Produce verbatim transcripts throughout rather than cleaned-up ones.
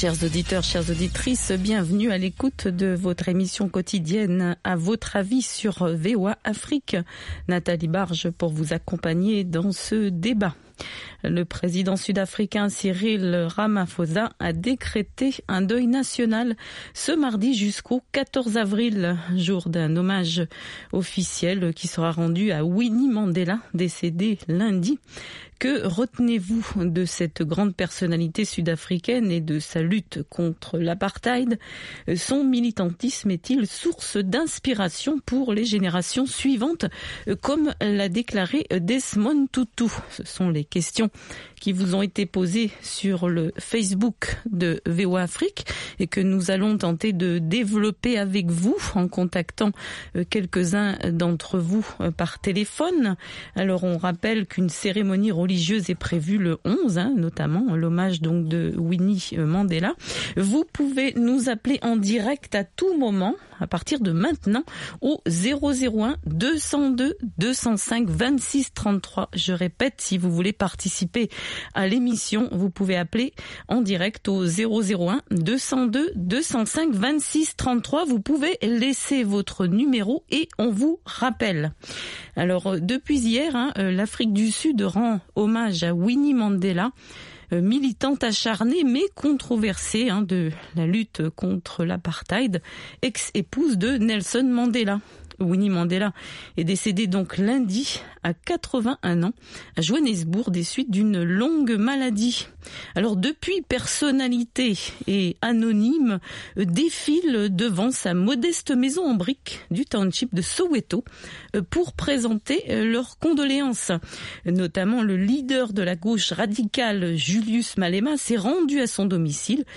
Chers auditeurs, chères auditrices, bienvenue à l'écoute de votre émission quotidienne À votre avis sur V O A Afrique. Nathalie Barge pour vous accompagner dans ce débat. Le président sud-africain Cyril Ramaphosa a décrété un deuil national ce mardi jusqu'au quatorze avril, jour d'un hommage officiel qui sera rendu à Winnie Mandela, décédé lundi. Que retenez-vous de cette grande personnalité sud-africaine et de sa lutte contre l'apartheid? Son militantisme est-il source d'inspiration pour les générations suivantes, comme l'a déclaré Desmond Tutu? Ce sont les questions qui vous ont été posées sur le Facebook de V O A Afrique et que nous allons tenter de développer avec vous en contactant quelques-uns d'entre vous par téléphone. Alors on rappelle qu'une cérémonie religieuse est prévue le onze, hein, notamment l'hommage donc de Winnie Mandela. Vous pouvez nous appeler en direct à tout moment à partir de maintenant au zéro zéro un deux cent deux deux cent cinq vingt-six trente-trois. Je répète, si vous voulez participer à l'émission, vous pouvez appeler en direct au zéro zéro un deux cent deux deux cent cinq vingt-six trente-trois. Vous pouvez laisser votre numéro et on vous rappelle. Alors depuis hier, hein, l'Afrique du Sud rend hommage à Winnie Mandela, militante acharnée mais controversée hein, de la lutte contre l'apartheid, ex-épouse de Nelson Mandela. Winnie Mandela est décédée donc lundi à quatre-vingt-un ans à Johannesburg des suites d'une longue maladie. Alors depuis, personnalité et anonyme défilent devant sa modeste maison en briques du township de Soweto pour présenter leurs condoléances. Notamment le leader de la gauche radicale Julius Malema s'est rendu à son domicile,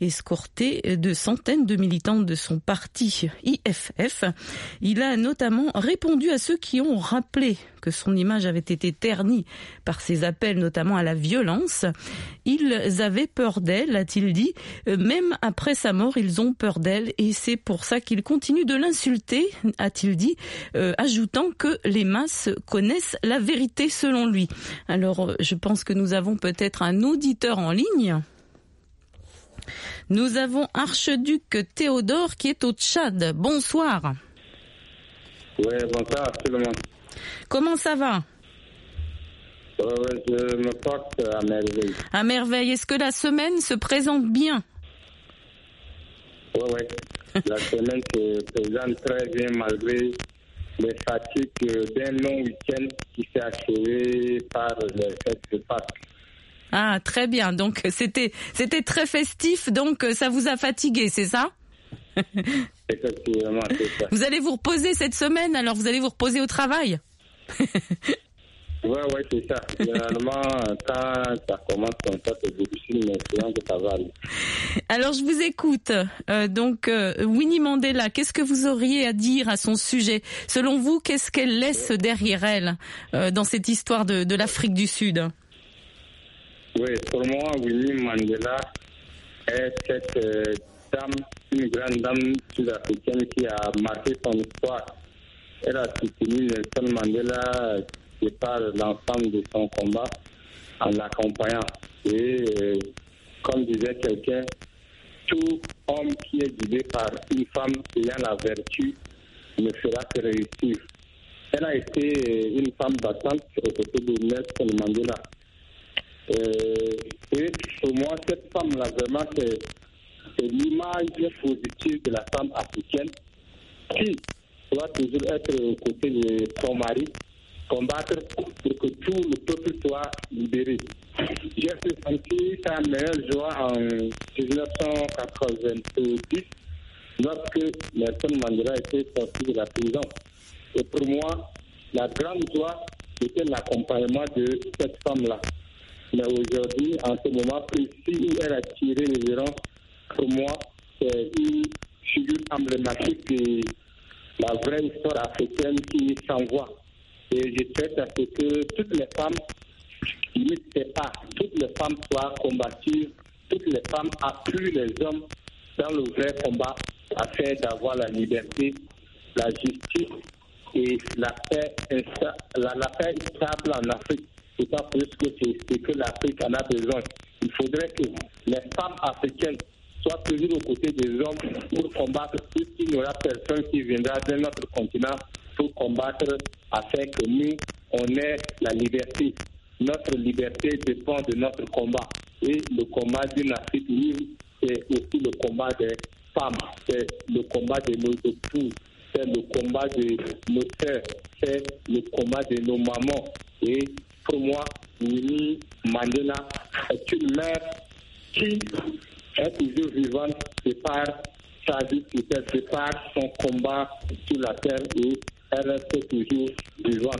escorté de centaines de militants de son parti I F F. Il a notamment répondu à ceux qui ont rappelé que son image avait été ternie par ses appels notamment à la violence. Ils avaient peur d'elle, a-t-il dit. Même après sa mort, ils ont peur d'elle et c'est pour ça qu'ils continuent de l'insulter, a-t-il dit, euh, ajoutant que les masses connaissent la vérité selon lui. Alors, je pense que nous avons peut-être un auditeur en ligne. Nous avons Archiduc Théodore qui est au Tchad. Bonsoir. Oui, bonsoir tout le monde. Comment ça va? euh, Je me porte à merveille. À merveille. Est-ce que la semaine se présente bien? Oui, oui. La semaine se présente très bien malgré les fatigues d'un long week-end qui s'est achevé par les fêtes de Pâques. Ah, très bien. Donc, c'était, c'était très festif, donc ça vous a fatigué, c'est ça? Effectivement, c'est ça. Vous allez vous reposer cette semaine, alors vous allez vous reposer au travail? Oui, oui, c'est ça. Généralement, quand ça commence comme ça, c'est difficile, mais souvent que ça va aller. Alors, je vous écoute. Euh, donc, euh, Winnie Mandela, qu'est-ce que vous auriez à dire à son sujet? Selon vous, qu'est-ce qu'elle laisse derrière elle euh, dans cette histoire de, de l'Afrique du Sud? Oui, pour moi, Winnie Mandela est cette euh, dame, une grande dame sud-africaine qui a marqué son histoire. Elle a soutenu Nelson Mandela de par l'ensemble de son combat en l'accompagnant. Et euh, comme disait quelqu'un, tout homme qui est guidé par une femme ayant la vertu ne fera que réussir. Elle a été une femme battante aux côtés de Nelson Mandela. Euh, et pour moi, cette femme-là, vraiment, c'est, c'est l'image positive de la femme africaine qui doit toujours être aux côtés de son mari, combattre pour que tout le peuple soit libéré. J'ai ressenti sa meilleure joie en dix-neuf cent quatre-vingt-dix lorsque Nelson Mandela était sorti de la prison. Et pour moi, la grande joie était l'accompagnement de cette femme-là. Mais aujourd'hui, en ce moment précis où elle a tiré révérence, pour moi, c'est une figure emblématique de la vraie histoire africaine qui s'envoie. Et je souhaite à ce que toutes les femmes, limite pas, toutes les femmes soient combatives, toutes les femmes appuient les hommes dans le vrai combat afin d'avoir la liberté, la justice et la paix, la, la paix stable en Afrique. C'est pas plus que c'est ce que l'Afrique en a besoin. Il faudrait que les femmes africaines soit toujours aux côtés des hommes pour combattre, puisqu'il n'y aura personne qui viendra de notre continent pour combattre afin que nous, on ait la liberté. Notre liberté dépend de notre combat. Et le combat d'une Afrique libre, c'est aussi le combat des femmes, c'est le combat de nos épouses, c'est le combat de nos sœurs, c'est le combat de nos mamans. Et pour moi, Winnie Mandela est une mère qui est toujours vivante de par sa vie, de par son combat sur la terre, et elle reste toujours vivante.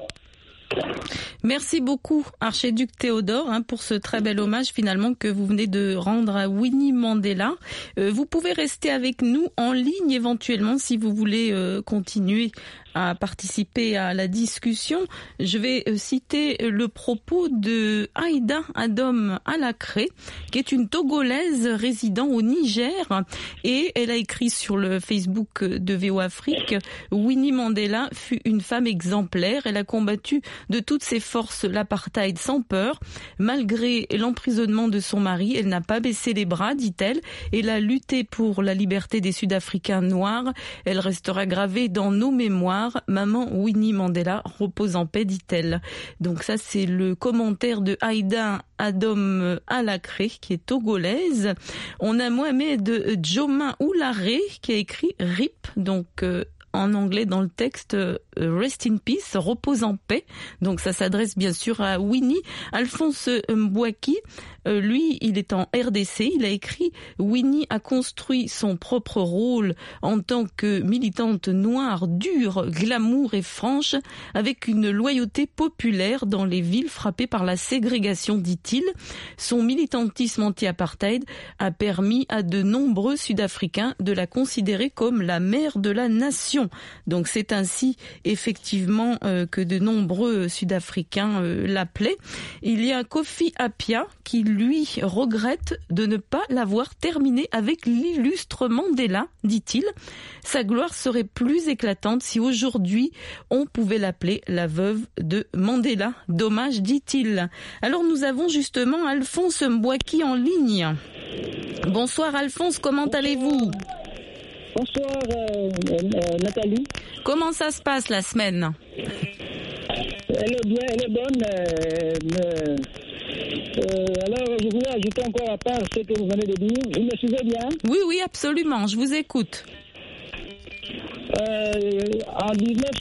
Merci beaucoup, archiduc Théodore, hein, pour ce très bel hommage finalement que vous venez de rendre à Winnie Mandela. Euh, vous pouvez rester avec nous en ligne éventuellement si vous voulez euh, continuer à participer à la discussion. Je vais citer le propos de Aïda Adom Alakré, qui est une Togolaise résidant au Niger, et elle a écrit sur le Facebook de V O Afrique: Winnie Mandela fut une femme exemplaire. Elle a combattu de toutes ses forces l'apartheid sans peur. Malgré l'emprisonnement de son mari, elle n'a pas baissé les bras, dit-elle. Elle a lutté pour la liberté des Sud-Africains noirs. Elle restera gravée dans nos mémoires. Maman Winnie Mandela repose en paix, dit-elle. Donc ça, c'est le commentaire de Aïda Adom Alakré, qui est togolaise. On a Mohamed Djoma Oularé, qui a écrit R I P, donc euh, en anglais dans le texte, euh, Rest in Peace, repose en paix. Donc ça s'adresse bien sûr à Winnie. Alphonse Mbouaki, euh, lui, il est en R D C. Il a écrit: Winnie a construit son propre rôle en tant que militante noire, dure, glamour et franche, avec une loyauté populaire dans les villes frappées par la ségrégation, dit-il. Son militantisme anti-apartheid a permis à de nombreux Sud-Africains de la considérer comme la mère de la nation. Donc c'est ainsi effectivement euh, que de nombreux Sud-Africains euh, l'appelaient. Il y a Kofi Apia qui lui regrette de ne pas l'avoir terminé avec l'illustre Mandela, dit-il. Sa gloire serait plus éclatante si aujourd'hui on pouvait l'appeler la veuve de Mandela. Dommage, dit-il. Alors nous avons justement Alphonse Mbouaki en ligne. Bonsoir Alphonse, comment Bonsoir. allez-vous ? Bonsoir euh, euh, Nathalie. Comment ça se passe la semaine ? Elle est bien, elle est bonne. Euh, mais, euh, alors je voulais ajouter encore à part ce que vous venez de dire. Vous me suivez bien ? Oui, oui, absolument, je vous écoute. Euh, en dix-neuf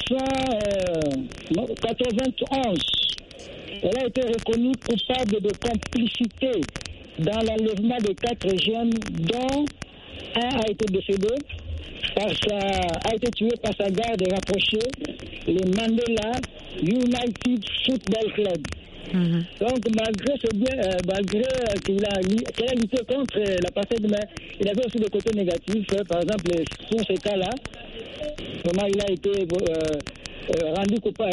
cent quatre-vingt-onze, elle a été reconnue coupable de complicité dans l'enlèvement de quatre jeunes, dont un a été décédé, par sa, a été tué par sa garde rapprochée, le Mandela United Football Club. Mm-hmm. Donc malgré ce bien, euh, malgré qu'il a, qu'il a lutté contre l'apartheid, mais il avait aussi des côtés négatifs. Par exemple, sur ces cas-là, comment il a été euh, euh, rendu coupable,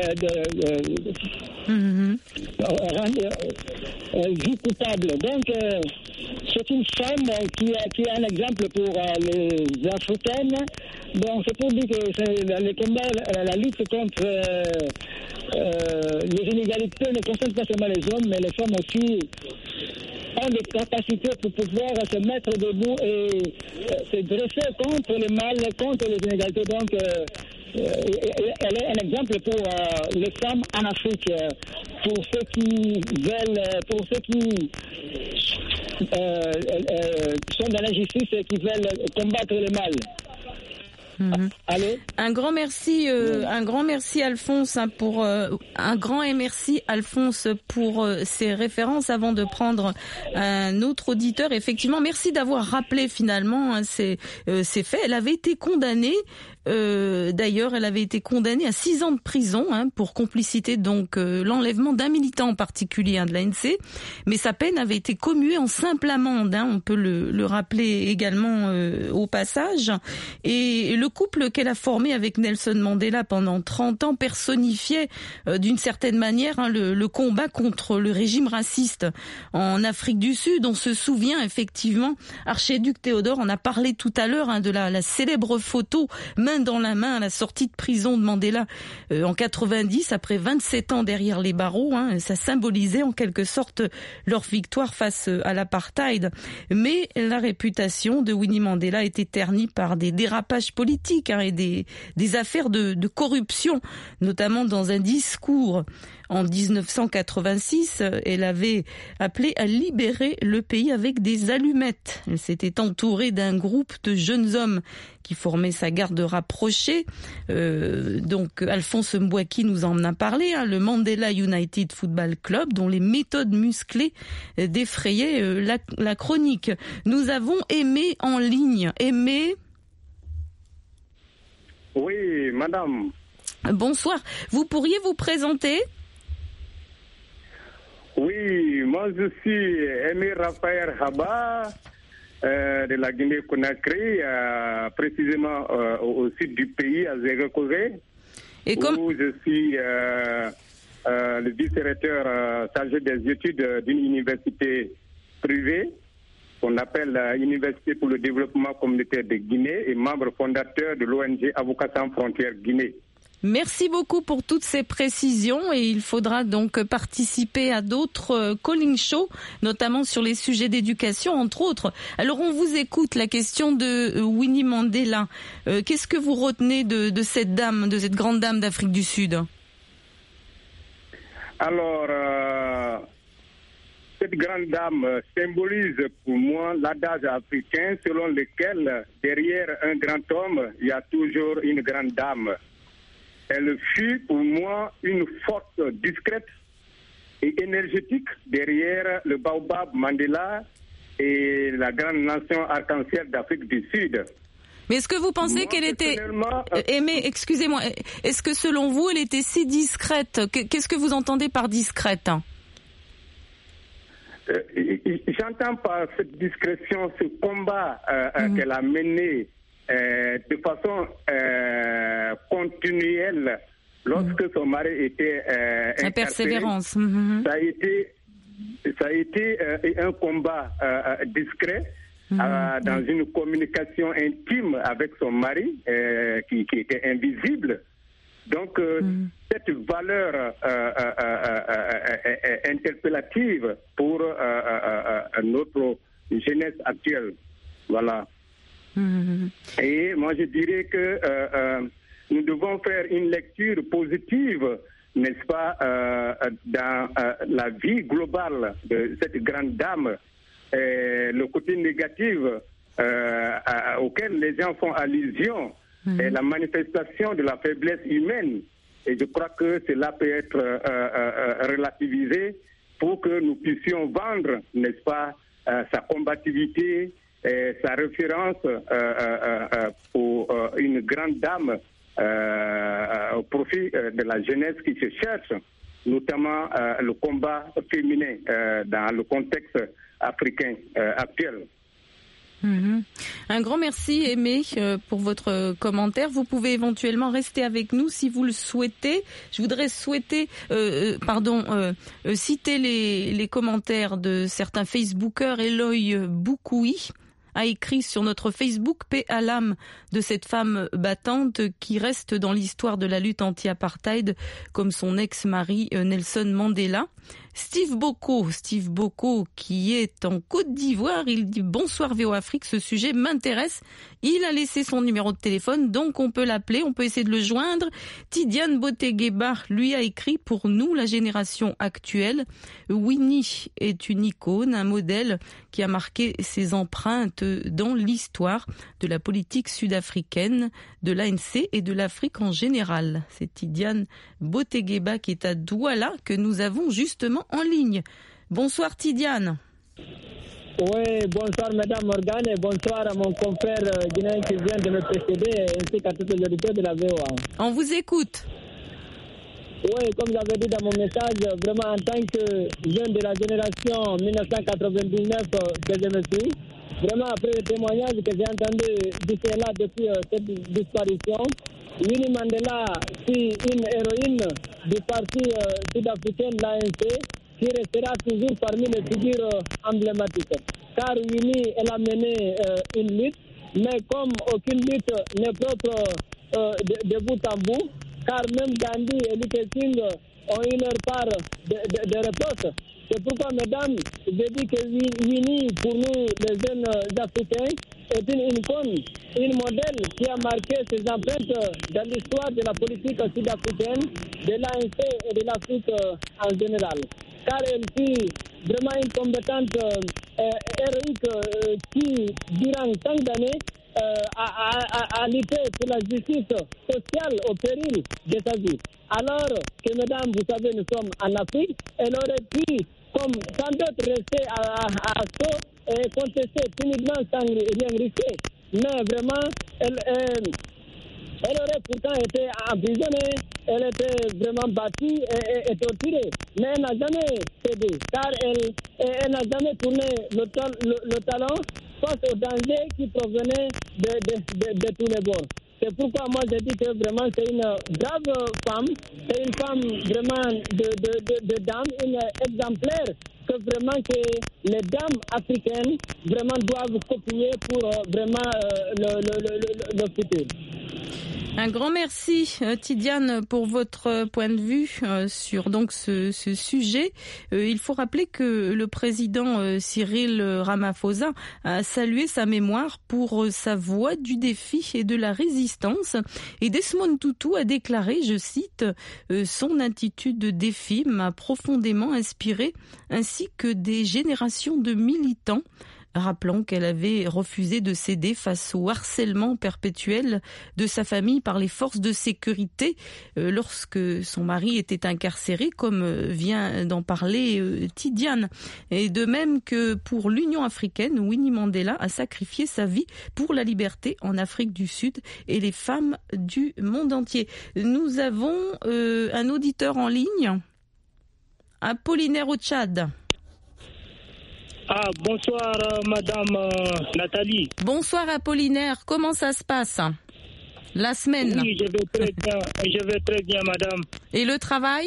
euh, mm-hmm. euh, rendu euh, vu coupable. Donc euh, c'est une femme qui a, qui a un exemple pour euh, les Africaines. Donc c'est pour dire que c'est, le combat, la, la lutte contre euh, euh, les inégalités ne concerne pas seulement les hommes, mais les femmes aussi ont des capacités pour pouvoir se mettre debout et euh, se dresser contre le mal, contre les inégalités. Donc euh, elle est un exemple pour euh, les femmes en Afrique, pour ceux qui veulent, pour ceux qui euh, euh, sont dans l'injustice et qui veulent combattre le mal. Mmh. Allô? Un grand merci, euh, oui. un grand merci Alphonse hein, pour euh, un grand et merci Alphonse pour euh, ces références. Avant de prendre un autre auditeur, effectivement, merci d'avoir rappelé finalement hein, ces, euh, ces faits. Elle avait été condamnée. Euh, d'ailleurs, elle avait été condamnée à six ans de prison hein, pour complicité, donc euh, l'enlèvement d'un militant en particulier hein, de l'A N C. Mais sa peine avait été commuée en simple amende. Hein, on peut le, le rappeler également euh, au passage. Et le couple qu'elle a formé avec Nelson Mandela pendant trente ans personnifiait euh, d'une certaine manière hein, le, le combat contre le régime raciste en Afrique du Sud. On se souvient effectivement, archiduc Théodore en a parlé tout à l'heure hein, de la, la célèbre photo main dans la main à la sortie de prison de Mandela euh, en quatre-vingt-dix, après vingt-sept ans derrière les barreaux. Hein, ça symbolisait en quelque sorte leur victoire face à l'apartheid. Mais la réputation de Winnie Mandela était ternie par des dérapages politiques hein, et des, des affaires de, de corruption, notamment dans un discours en dix-neuf cent quatre-vingt-six, elle avait appelé à libérer le pays avec des allumettes. Elle s'était entourée d'un groupe de jeunes hommes qui formaient sa garde rapprochée. Euh, donc Alphonse Mbouaki nous en a parlé, hein, le Mandela United Football Club, dont les méthodes musclées défrayaient euh, la, la chronique. Nous avons Aimé en ligne. Aimé ? Oui, madame. Bonsoir. Vous pourriez vous présenter ? Oui, moi je suis Aimé Raphaël Haba euh, de la Guinée-Conakry, euh, précisément euh, au sud du pays, à Zéguékoré, où comme... je suis euh, euh, le vice-recteur euh, chargé des études d'une université privée qu'on appelle l'Université pour le développement communautaire de Guinée et membre fondateur de l'O N G Avocats sans frontières Guinée. Merci beaucoup pour toutes ces précisions et il faudra donc participer à d'autres calling shows, notamment sur les sujets d'éducation, entre autres. Alors on vous écoute, la question de Winnie Mandela. Euh, qu'est-ce que vous retenez de, de cette dame, de cette grande dame d'Afrique du Sud ? Alors, euh, cette grande dame symbolise pour moi l'adage africain selon lequel derrière un grand homme, il y a toujours une grande dame. Elle fut pour moi une force discrète et énergétique derrière le baobab Mandela et la grande nation arc-en-ciel d'Afrique du Sud. Mais est-ce que vous pensez moi, qu'elle était... Euh... Aimé, excusez-moi, est-ce que selon vous, elle était si discrète ? Qu'est-ce que vous entendez par discrète ? euh, J'entends par cette discrétion ce combat euh, mmh. qu'elle a mené Euh, de façon euh, continuelle lorsque mmh. son mari était euh, la persévérance. Mmh. Ça a été, ça a été euh, un combat euh, discret mmh. euh, dans mmh. une communication intime avec son mari euh, qui, qui était invisible. Donc euh, mmh. cette valeur euh, euh, euh, euh, euh, interpellative pour euh, euh, euh, notre jeunesse actuelle. Voilà. Mmh. Et moi je dirais que euh, euh, nous devons faire une lecture positive, n'est-ce pas, euh, dans euh, la vie globale de cette grande dame, et le côté négatif euh, à, auquel les gens font allusion, mmh. est la manifestation de la faiblesse humaine. Et je crois que cela peut être euh, euh, relativisé pour que nous puissions vendre, n'est-ce pas, euh, sa combativité, et sa référence euh, euh, euh, pour euh, une grande dame euh, au profit euh, de la jeunesse qui se cherche, notamment euh, le combat féminin euh, dans le contexte africain euh, actuel. Mmh. Un grand merci Aimé euh, pour votre commentaire. Vous pouvez éventuellement rester avec nous si vous le souhaitez. Je voudrais souhaiter, euh, pardon, euh, euh, citer les, les commentaires de certains Facebookers. Eloy Boukoui a écrit sur notre Facebook « Paix à l'âme de cette femme battante qui reste dans l'histoire de la lutte anti-apartheid comme son ex-mari Nelson Mandela ». Steve Boko, Steve Boko qui est en Côte d'Ivoire, il dit « Bonsoir V O Afrique, ce sujet m'intéresse ». Il a laissé son numéro de téléphone, donc on peut l'appeler, on peut essayer de le joindre. Tidiane Botegueba, lui, a écrit « Pour nous, la génération actuelle, Winnie est une icône, un modèle qui a marqué ses empreintes dans l'histoire de la politique sud-africaine, de l'A N C et de l'Afrique en général ». C'est Tidiane Botegueba qui est à Douala que nous avons justement en ligne. Bonsoir Tidiane. Oui, bonsoir Madame Morgane et bonsoir à mon confrère guinéen qui vient de me précéder ainsi qu'à tous les auditeurs de la V O A. On vous écoute. Oui, comme j'avais dit dans mon message, vraiment en tant que jeune de la génération dix-neuf cent quatre-vingt-dix-neuf que je me suis, vraiment après le témoignage que j'ai entendu d'ici et là depuis cette disparition, Winnie Mandela fut une héroïne du parti sud-africain, l'A N C, qui restera toujours parmi les figures emblématiques. Car Winnie, elle a mené euh, une lutte, mais comme aucune lutte n'est propre euh, de, de bout en bout, car même Gandhi et Luther King ont eu leur part de, de, de réponse. C'est pourquoi, mesdames, je dis que Winnie, pour nous, les jeunes Africains, est une icône, une modèle qui a marqué ses empreintes dans l'histoire de la politique sud-africaine, de l'A N C et de l'Afrique en général. Car elle fut vraiment une combattante euh, héroïque euh, qui, durant tant d'années, euh, a, a, a lutté pour la justice sociale au péril de sa vie. Alors que, mesdames, vous savez, nous sommes en Afrique, elle aurait pu, comme tant d'autres, rester à, à, à Sceaux et contester timidement sans rien risquer. Mais vraiment, elle, elle, elle aurait pourtant été emprisonnée, elle était vraiment battue et, et, et torturée. Mais elle n'a jamais cédé, car elle, elle n'a jamais tourné le, le, le talon face aux dangers qui provenaient de, de, de, de tous les bords. C'est pourquoi moi je dis que vraiment c'est une brave femme, c'est une femme vraiment de, de, de, de dame, une exemplaire que vraiment que les dames africaines vraiment doivent copier pour vraiment euh, le, le, le, le futur. Un grand merci, Tidiane, pour votre point de vue sur donc ce, ce sujet. Il faut rappeler que le président Cyril Ramaphosa a salué sa mémoire pour sa voix du défi et de la résistance. Et Desmond Tutu a déclaré, je cite, « Son attitude de défi m'a profondément inspiré, ainsi que des générations de militants ». Rappelons qu'elle avait refusé de céder face au harcèlement perpétuel de sa famille par les forces de sécurité euh, lorsque son mari était incarcéré, comme vient d'en parler euh, Tidiane. Et de même que pour l'Union africaine, Winnie Mandela a sacrifié sa vie pour la liberté en Afrique du Sud et les femmes du monde entier. Nous avons euh, un auditeur en ligne, Apollinaire au Tchad. Ah, bonsoir, euh, madame euh, Nathalie. Bonsoir, Apollinaire. Comment ça se passe, la semaine? Oui, je vais très bien, je vais très bien, madame. Et le travail?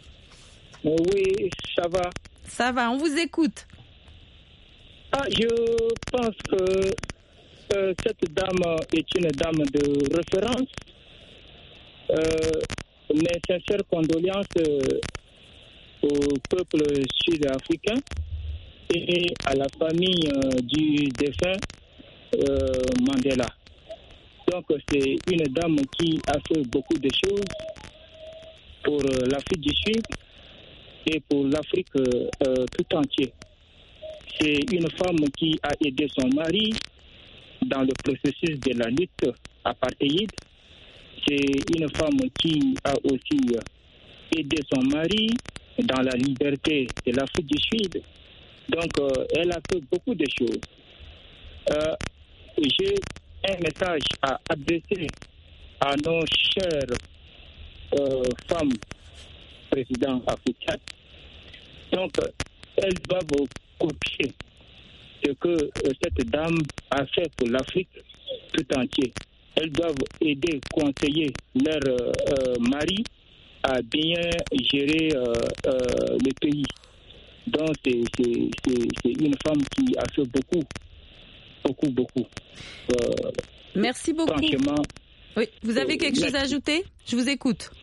Oui, ça va. Ça va, on vous écoute. Ah, je pense que euh, cette dame est une dame de référence. Euh, mes sincères condoléances euh, au peuple sud-africain et à la famille euh, du défunt euh, Mandela. Donc c'est une dame qui a fait beaucoup de choses pour euh, l'Afrique du Sud et pour l'Afrique euh, euh, tout entière. C'est une femme qui a aidé son mari dans le processus de la lutte apartheid. C'est une femme qui a aussi aidé son mari dans la liberté de l'Afrique du Sud. Donc, euh, elle a fait beaucoup de choses. Euh, j'ai un message à adresser à nos chères euh, femmes présidents africaines. Donc, elles doivent copier ce que euh, cette dame a fait pour l'Afrique tout entière. Elles doivent aider, conseiller leur euh, mari à bien gérer euh, euh, le pays. Donc, c'est, c'est, c'est, c'est une femme qui a fait beaucoup, beaucoup, beaucoup. Euh, Merci beaucoup. Franchement. Oui, vous avez quelque euh, chose à ajouter? Je vous écoute.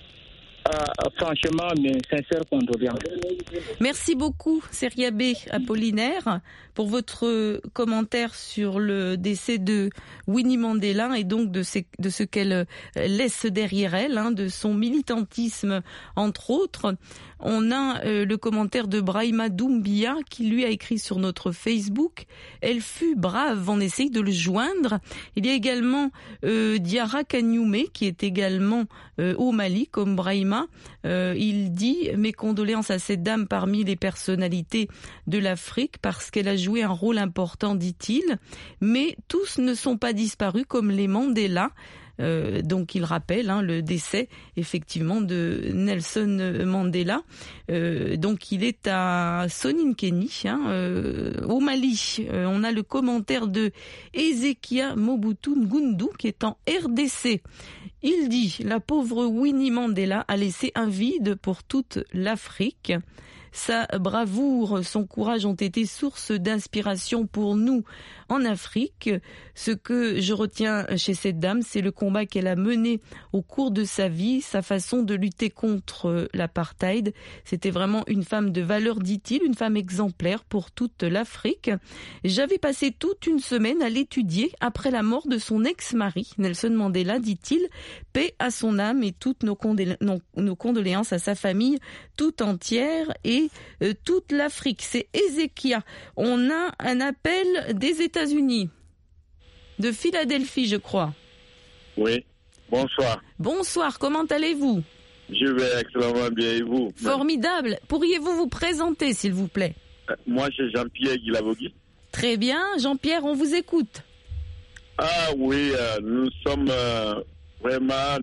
Euh, franchement, mes sincères condoléances. Merci beaucoup, Seriabé Apollinaire, pour votre commentaire sur le décès de Winnie Mandela et donc de ce, de ce qu'elle laisse derrière elle, hein, de son militantisme, entre autres. On a euh, le commentaire de Brahima Doumbia qui lui a écrit sur notre Facebook. Elle fut brave, on essaye de le joindre. Il y a également euh, Diarra Kanyume qui est également euh, au Mali comme Brahima. Euh, il dit mes condoléances à cette dame parmi les personnalités de l'Afrique parce qu'elle a joué un rôle important, dit-il. Mais tous ne sont pas disparus comme les Mandela. Euh, donc il rappelle hein, le décès effectivement de Nelson Mandela. Euh, donc il est à Soninkény, hein, euh, au Mali. Euh, on a le commentaire de Ezekia Mobutu Ngundu qui est en R D C. Il dit la pauvre Winnie Mandela a laissé un vide pour toute l'Afrique. Sa bravoure, son courage ont été source d'inspiration pour nous en Afrique. Ce que je retiens chez cette dame, c'est le combat qu'elle a mené au cours de sa vie, sa façon de lutter contre l'apartheid. C'était vraiment une femme de valeur, dit-il, une femme exemplaire pour toute l'Afrique. J'avais passé toute une semaine à l'étudier après la mort de son ex-mari, Nelson Mandela, dit-il. Paix à son âme et toutes nos, condé- nos, nos condoléances à sa famille tout entière et euh, toute l'Afrique. C'est Ezekia. On a un appel des États-Unis, de Philadelphie, je crois. Oui, bonsoir. Bonsoir, comment allez-vous? Je vais extrêmement bien, et vous? Formidable. Pourriez-vous vous présenter, s'il vous plaît? Moi, c'est Jean-Pierre Guilavogui. Très bien. Jean-Pierre, on vous écoute. Ah oui, euh, nous sommes euh, vraiment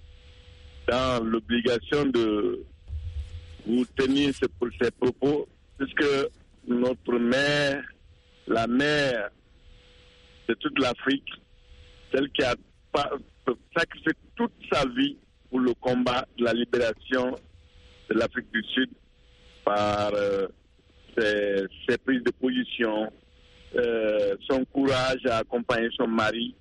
dans l'obligation de vous tenir ces, ces propos, puisque notre mère, la mère de toute l'Afrique, celle qui a sacrifié toute sa vie pour le combat de la libération de l'Afrique du Sud par euh, ses, ses prises de position, euh, son courage à accompagner son mari.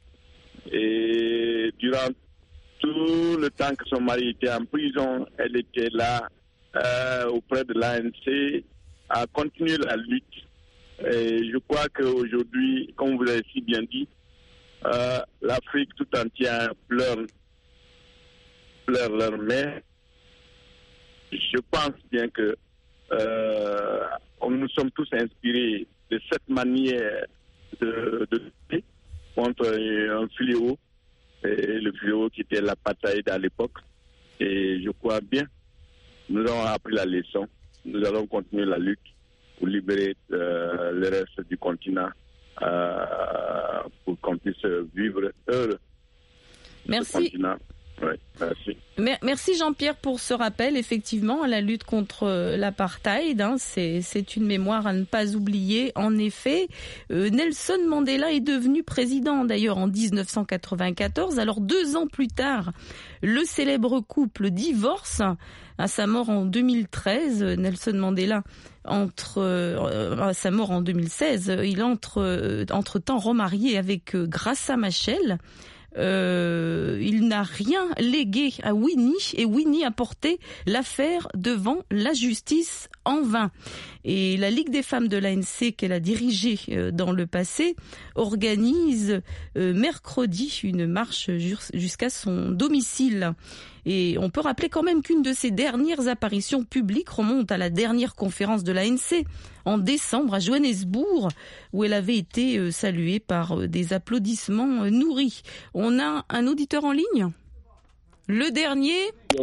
Et durant tout le temps que son mari était en prison, elle était là euh, auprès de l'A N C à continuer la lutte. Et je crois qu'aujourd'hui, comme vous l'avez si bien dit, euh, l'Afrique tout entière pleure, pleure leur mère. Je pense bien que euh, nous sommes tous inspirés de cette manière de lutter contre un fléau, et le fléau qui était l'apartheid à l'époque. Et je crois bien, nous avons appris la leçon. Nous allons continuer la lutte pour libérer euh, le reste du continent, euh, pour qu'on puisse vivre heureux. Merci. Oui, merci. Merci Jean-Pierre pour ce rappel. Effectivement, la lutte contre l'apartheid, hein, c'est, c'est une mémoire à ne pas oublier. En effet, euh, Nelson Mandela est devenu président d'ailleurs en dix-neuf cent quatre-vingt-quatorze. Alors deux ans plus tard, le célèbre couple divorce. À sa mort en deux mille treize, Nelson Mandela entre euh, à sa mort en deux mille seize, il entre euh, entre-temps remarié avec euh, Graça Machel. Euh, il n'a rien légué à Winnie et Winnie a porté l'affaire devant la justice en vain. Et la Ligue des femmes de l'A N C qu'elle a dirigée euh, dans le passé organise euh, mercredi une marche jusqu'à son domicile. Et on peut rappeler quand même qu'une de ses dernières apparitions publiques remonte à la dernière conférence de l'A N C en décembre à Johannesburg, où elle avait été saluée par des applaudissements nourris. On a un auditeur en ligne? Le dernier?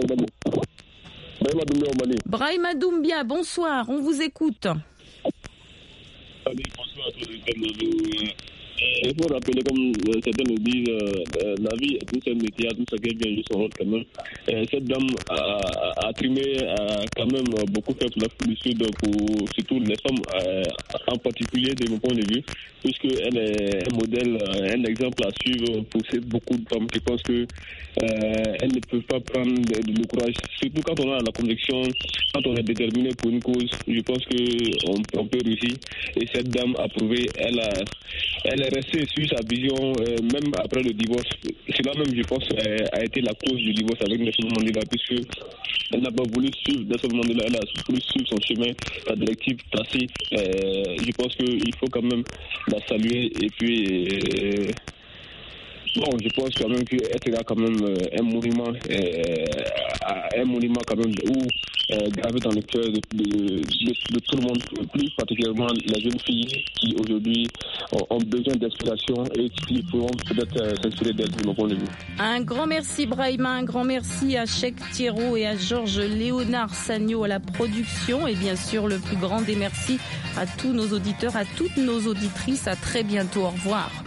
Brahima Doumbia, bonsoir, on vous écoute. Bonsoir à tous les Il faut rappeler, comme certains le disent, euh, la vie est tout seul métier, tout ce qui est bien joué son rôle quand même. Euh, cette dame a, a trimé, a quand même beaucoup fait pour l'Afrique du Sud, pour surtout les femmes euh, en particulier de mon point de vue, puisqu'elle est un modèle, un exemple à suivre pour beaucoup de femmes qui pensent que euh, elles ne peuvent pas prendre le courage. Surtout quand on a la conviction, quand on est déterminé pour une cause, je pense qu'on on peut réussir. Et cette dame a prouvé, elle a, elle est restée sur sa vision, euh, même après le divorce. Cela même, je pense, a, a été la cause du divorce avec Nelson Mandela, puisque elle n'a pas voulu suivre Nelson Mandela, elle a voulu suivre son chemin, la directive tracée. Euh, je pense qu'il faut quand même la saluer et puis. Euh, Bon, je pense quand même qu'elle sera quand même un monument, euh, un monument quand même où euh, gravé dans le cœur de, de, de, de tout le monde, plus particulièrement les jeunes filles qui aujourd'hui ont, ont besoin d'inspiration et qui pourront peut-être euh, s'inspirer d'elle de mon point de vue. Un grand merci Brahima, un grand merci à Cheikh Thierro et à Georges Léonard Sagno à la production et bien sûr le plus grand des merci à tous nos auditeurs, à toutes nos auditrices. À très bientôt, au revoir.